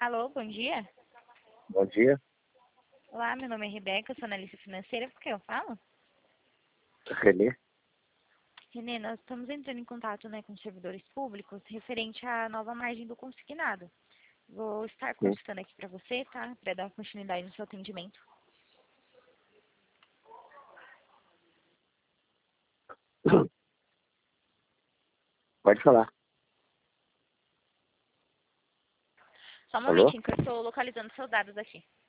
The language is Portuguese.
Alô, bom dia. Bom dia, Olá, meu nome é Rebeca, sou analista financeira. Por que eu falo? Renê. Renê, nós estamos entrando em contato, com os servidores públicos referente à nova margem do consignado. Vou estar Sim. consultando aqui para você, tá? Para dar continuidade no seu atendimento. Pode falar. Só um Alô? momentinho que eu estou localizando seus dados aqui.